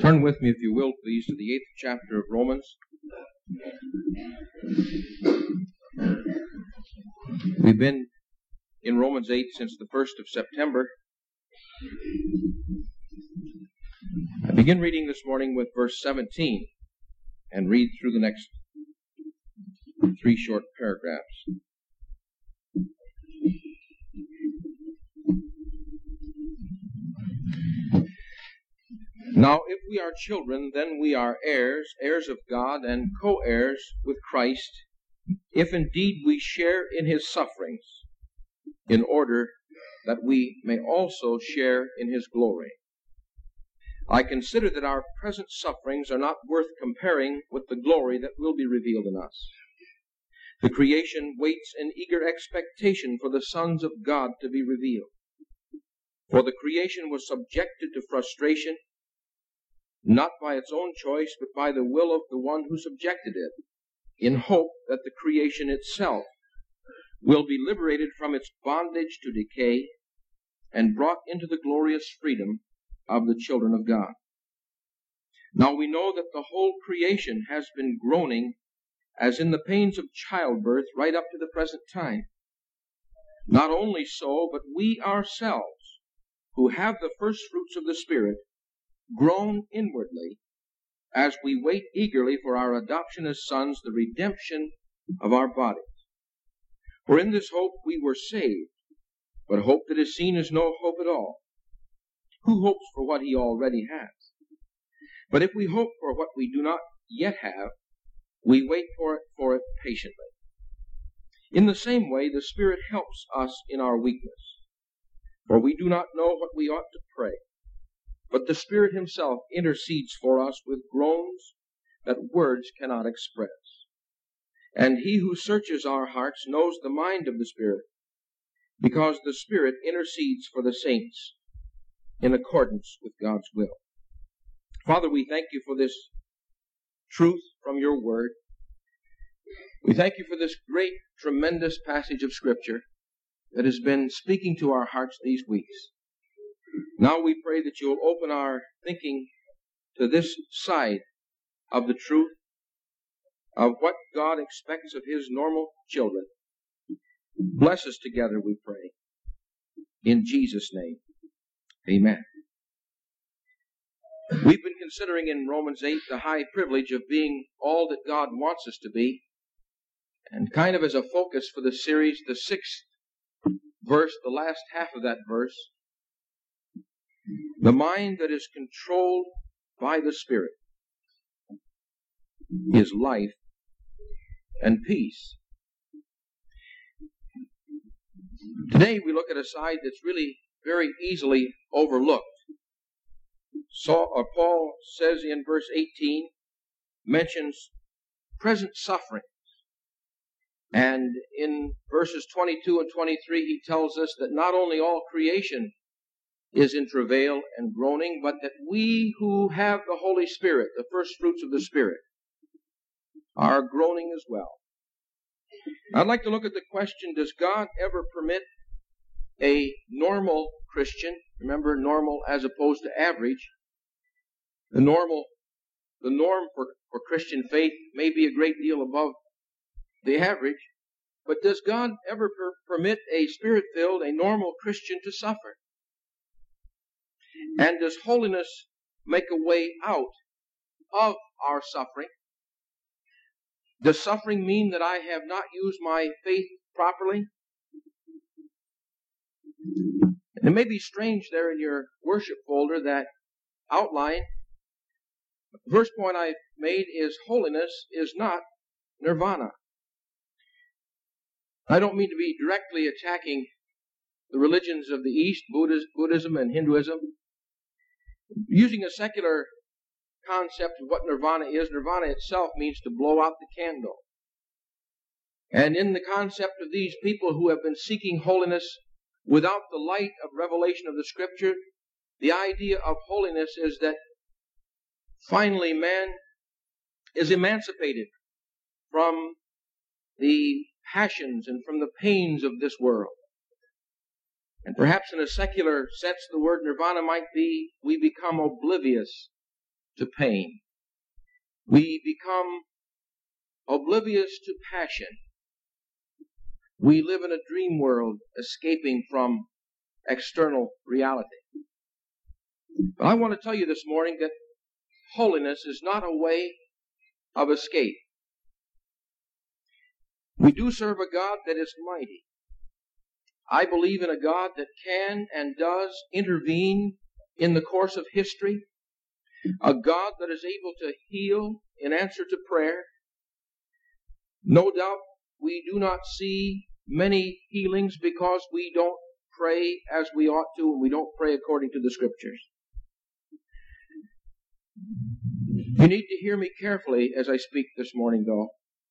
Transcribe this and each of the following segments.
Turn with me, if you will, please, to the 8th chapter of Romans. We've been in Romans 8 since the 1st of September. I begin reading this morning with verse 17 and read through the next 3 short paragraphs. Now, if we are children, then we are heirs, heirs of God, and co-heirs with Christ, if indeed we share in his sufferings, in order that we may also share in his glory. I consider that our present sufferings are not worth comparing with the glory that will be revealed in us. The creation waits in eager expectation for the sons of God to be revealed. For the creation was subjected to frustration, not by its own choice, but by the will of the one who subjected it, in hope that the creation itself will be liberated from its bondage to decay and brought into the glorious freedom of the children of God. Now we know that the whole creation has been groaning as in the pains of childbirth right up to the present time. Not only so, but we ourselves, who have the first fruits of the Spirit, groan inwardly as we wait eagerly for our adoption as sons, the redemption of our bodies. For in this hope we were saved, but hope that is seen is no hope at all. Who hopes for what he already has? But if we hope for what we do not yet have, we wait for it patiently. In the same way, the Spirit helps us in our weakness. For we do not know what we ought to pray, but the Spirit himself intercedes for us with groans that words cannot express. And he who searches our hearts knows the mind of the Spirit, because the Spirit intercedes for the saints in accordance with God's will. Father, we thank you for this truth from your word. We thank you for this great, tremendous passage of Scripture that has been speaking to our hearts these weeks. Now we pray that you'll open our thinking to this side of the truth of what God expects of his normal children. Bless us together, we pray. In Jesus' name, amen. We've been considering in Romans 8 the high privilege of being all that God wants us to be. And kind of as a focus for the series, the 6th verse, the last half of that verse, the mind that is controlled by the Spirit is life and peace. Today we look at a side that's really very easily overlooked. Paul says in verse 18, mentions present suffering. And in verses 22 and 23 he tells us that not only all creation is in travail and groaning, but that we who have the Holy Spirit, the first fruits of the Spirit, are groaning as well. I'd like to look at the question, does God ever permit a normal Christian, remember normal as opposed to average, the norm for Christian faith may be a great deal above the average, but does God ever permit a Spirit-filled, a normal Christian to suffer? And does holiness make a way out of our suffering? Does suffering mean that I have not used my faith properly? And it may be strange there in your worship folder, that outline. The first point I've made is holiness is not nirvana. I don't mean to be directly attacking the religions of the East, Buddhism and Hinduism. Using a secular concept of what nirvana itself means to blow out the candle. And in the concept of these people who have been seeking holiness without the light of revelation of the Scripture, the idea of holiness is that finally man is emancipated from the passions and from the pains of this world. And perhaps in a secular sense, the word nirvana might be we become oblivious to pain. We become oblivious to passion. We live in a dream world, escaping from external reality. But I want to tell you this morning that holiness is not a way of escape. We do serve a God that is mighty. I believe in a God that can and does intervene in the course of history, a God that is able to heal in answer to prayer. No doubt we do not see many healings because we don't pray as we ought to, and we don't pray according to the Scriptures. You need to hear me carefully as I speak this morning, though.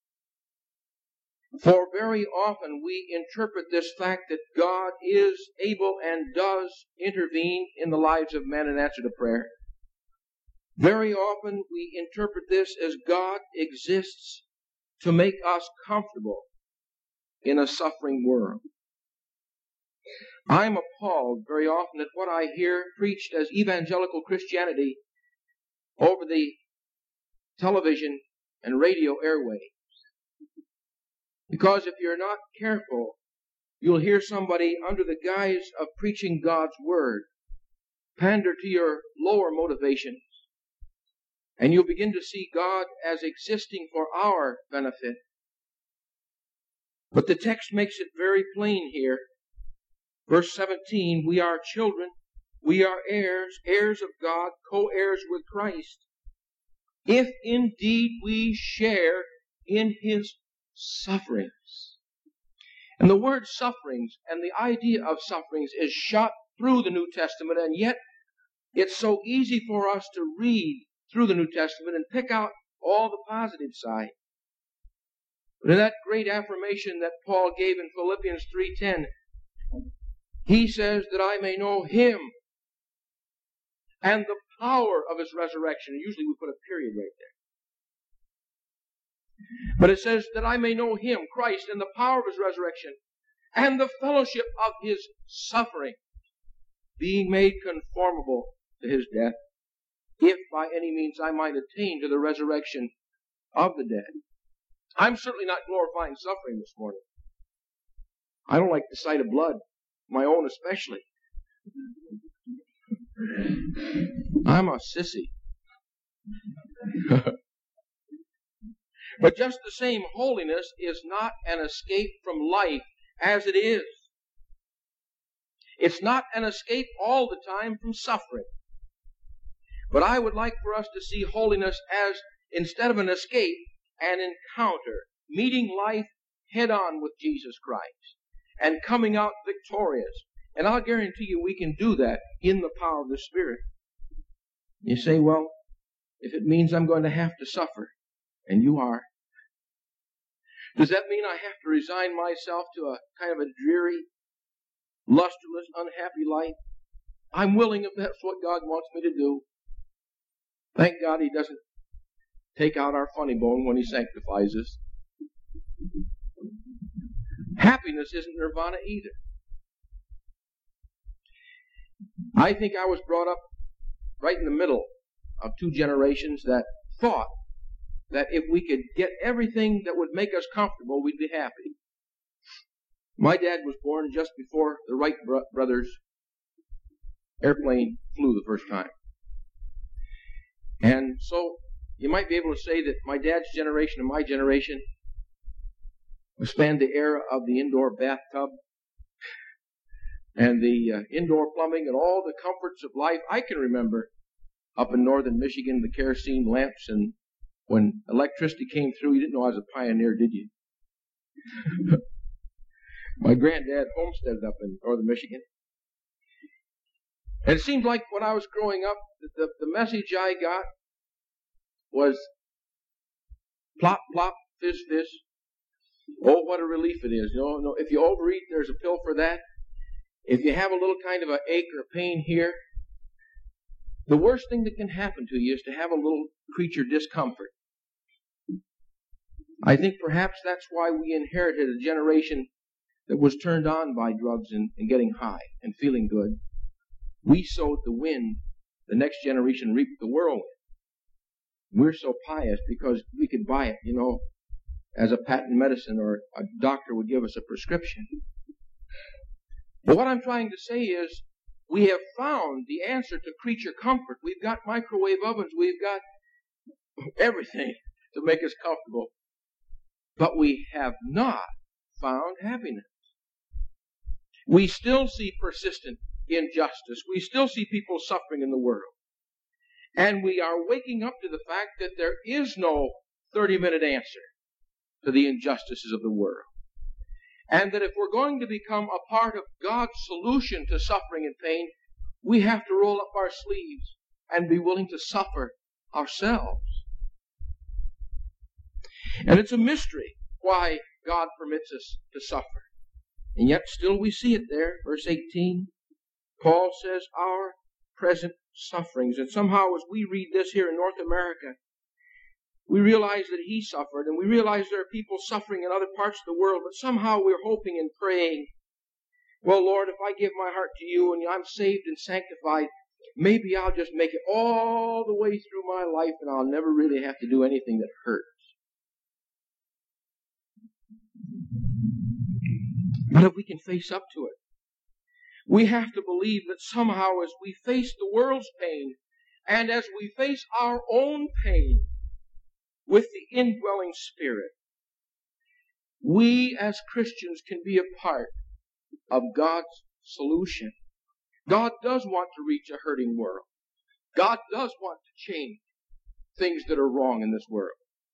For very often we interpret this fact that God is able and does intervene in the lives of men in answer to prayer. Very often we interpret this as God exists to make us comfortable in a suffering world. I'm appalled very often at what I hear preached as evangelical Christianity over the television and radio airwaves. Because if you're not careful, you'll hear somebody under the guise of preaching God's Word pander to your lower motivations, and you'll begin to see God as existing for our benefit. But the text makes it very plain here. Verse 17, we are children, we are heirs, heirs of God, co-heirs with Christ, if indeed we share in His sufferings. And the word sufferings and the idea of sufferings is shot through the New Testament, and yet it's so easy for us to read through the New Testament and pick out all the positive side. But in that great affirmation that Paul gave in Philippians 3:10, he says that I may know Him and the power of His resurrection. Usually we put a period right there. But it says that I may know Him, Christ, and the power of His resurrection, and the fellowship of His suffering, being made conformable to His death, if by any means I might attain to the resurrection of the dead. I'm certainly not glorifying suffering this morning. I don't like the sight of blood, my own especially. I'm a sissy. But just the same, holiness is not an escape from life as it is. It's not an escape all the time from suffering. But I would like for us to see holiness as, instead of an escape, an encounter, meeting life head on with Jesus Christ and coming out victorious. And I'll guarantee you we can do that in the power of the Spirit. You say, well, if it means I'm going to have to suffer, and you are, does that mean I have to resign myself to a kind of a dreary, lusterless, unhappy life? I'm willing if that's what God wants me to do. Thank God He doesn't take out our funny bone when He sanctifies us. Happiness isn't nirvana either. I think I was brought up right in the middle of two generations that thought that if we could get everything that would make us comfortable, we'd be happy. My dad was born just before the Wright brothers' airplane flew the first time. And so you might be able to say that my dad's generation and my generation spanned the era of the indoor bathtub and the indoor plumbing and all the comforts of life. I can remember up in northern Michigan, the kerosene lamps, and when electricity came through, you didn't know I was a pioneer, did you? My granddad homesteaded up in northern Michigan. And it seemed like when I was growing up, the message I got was plop, plop, fizz, fizz. Oh, what a relief it is. No, if you overeat, there's a pill for that. If you have a little kind of an ache or pain here, the worst thing that can happen to you is to have a little creature discomfort. I think perhaps that's why we inherited a generation that was turned on by drugs and getting high and feeling good. We sowed the wind, the next generation reaped the whirlwind. We're so pious because we could buy it, as a patent medicine, or a doctor would give us a prescription. But what I'm trying to say is, we have found the answer to creature comfort. We've got microwave ovens. We've got everything to make us comfortable. But we have not found happiness. We still see persistent injustice. We still see people suffering in the world. And we are waking up to the fact that there is no 30-minute answer to the injustices of the world. And that if we're going to become a part of God's solution to suffering and pain, we have to roll up our sleeves and be willing to suffer ourselves. And it's a mystery why God permits us to suffer. And yet still we see it there. Verse 18, Paul says, our present sufferings. And somehow as we read this here in North America, we realize that he suffered, and we realize there are people suffering in other parts of the world, but somehow we're hoping and praying, well, Lord, if I give my heart to you and I'm saved and sanctified, maybe I'll just make it all the way through my life and I'll never really have to do anything that hurts. But if we can face up to it, we have to believe that somehow as we face the world's pain and as we face our own pain with the indwelling Spirit, we as Christians can be a part of God's solution. God does want to reach a hurting world. God does want to change things that are wrong in this world.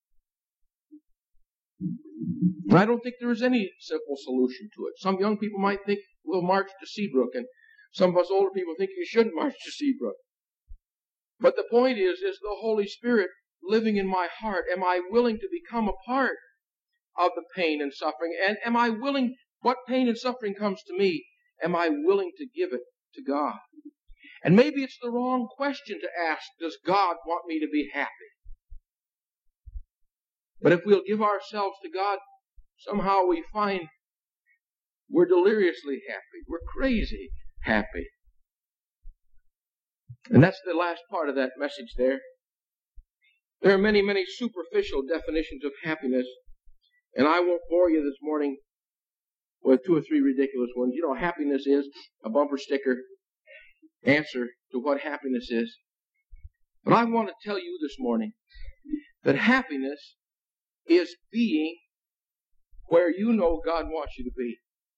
And I don't think there is any simple solution to it. Some young people might think we'll march to Seabrook, and some of us older people think you shouldn't march to Seabrook. But the point is the Holy Spirit living in my heart? Am I willing to become a part of the pain and suffering? And am I willing, what pain and suffering comes to me, am I willing to give it to God? And maybe it's the wrong question to ask, does God want me to be happy? But if we'll give ourselves to God, somehow we find we're deliriously happy. We're crazy happy. And that's the last part of that message there. There are many, many superficial definitions of happiness, and I won't bore you this morning with 2 or 3 ridiculous ones. Happiness is a bumper sticker answer to what happiness is. But I want to tell you this morning that happiness is being where you know God wants you to be.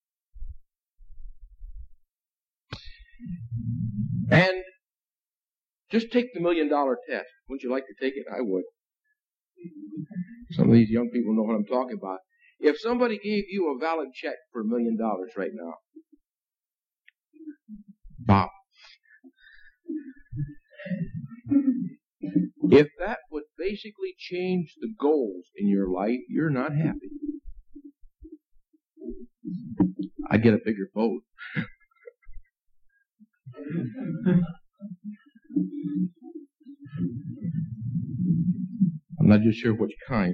And just take the $1 million test. Wouldn't you like to take it? I would. Some of these young people know what I'm talking about. If somebody gave you a valid check for $1 million right now, Bob, if that would basically change the goals in your life, you're not happy. I'd get a bigger boat. I'm not just sure which kind.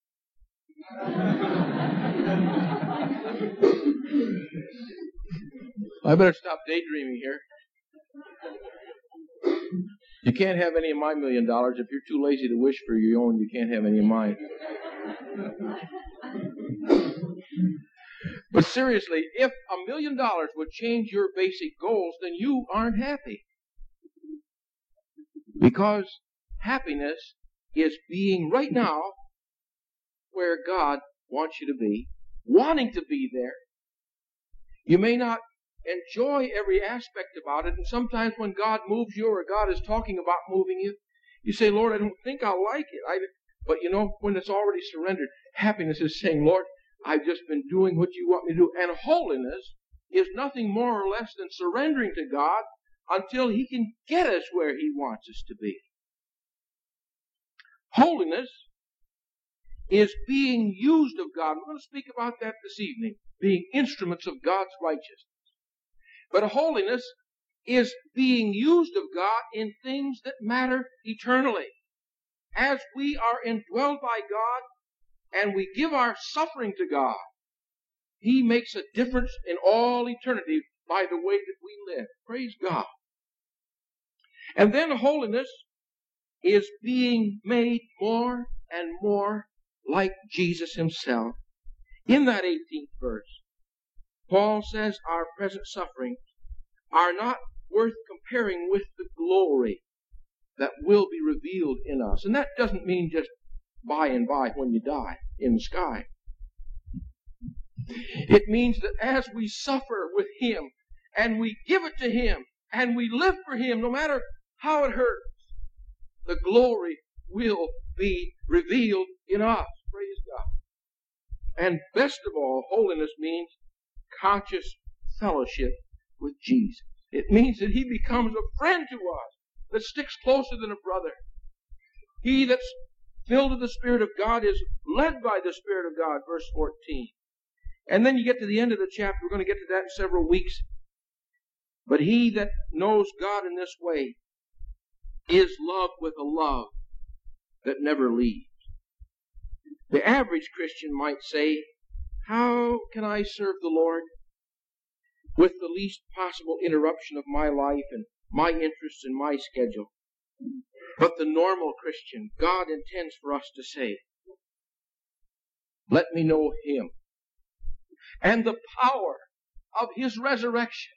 I better stop daydreaming here. You can't have any of my $1 million. If you're too lazy to wish for your own, you can't have any of mine. But seriously, if $1 million would change your basic goals, then you aren't happy. Because happiness is being right now where God wants you to be, wanting to be there. You may not enjoy every aspect about it, and sometimes when God moves you or God is talking about moving you, you say, Lord, I don't think I'll like it. But when it's already surrendered, happiness is saying, Lord, I've just been doing what you want me to do. And holiness is nothing more or less than surrendering to God until He can get us where He wants us to be. Holiness is being used of God. We're going to speak about that this evening, being instruments of God's righteousness. But holiness is being used of God in things that matter eternally. As we are indwelled by God and we give our suffering to God, He makes a difference in all eternity by the way that we live. Praise God. And then holiness is being made more and more like Jesus himself. In that 18th verse, Paul says our present sufferings are not worth comparing with the glory that will be revealed in us. And that doesn't mean just by and by when you die in the sky. It means that as we suffer with him and we give it to him and we live for him, no matter how it hurts, the glory will be revealed in us. Praise God. And best of all, holiness means conscious fellowship with Jesus. It means that he becomes a friend to us that sticks closer than a brother. He that's filled with the Spirit of God is led by the Spirit of God, verse 14. And then you get to the end of the chapter. We're going to get to that in several weeks. But he that knows God in this way is loved with a love that never leaves. The average Christian might say, how can I serve the Lord with the least possible interruption of my life and my interests and my schedule? But the normal Christian, God intends for us to say, let me know him and the power of his resurrection.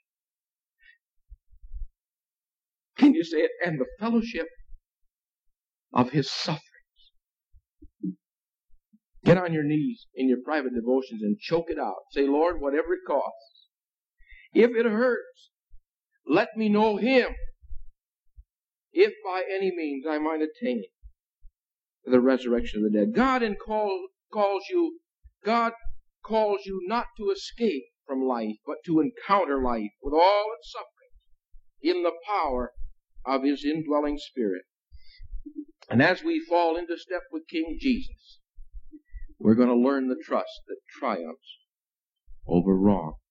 Can you say it? And the fellowship of his sufferings. Get on your knees in your private devotions and choke it out. Say, Lord, whatever it costs, if it hurts, let me know him, if by any means I might attain the resurrection of the dead. God calls you not to escape from life, but to encounter life with all its sufferings in the power of his indwelling Spirit. And as we fall into step with King Jesus, we're going to learn the trust that triumphs over wrong.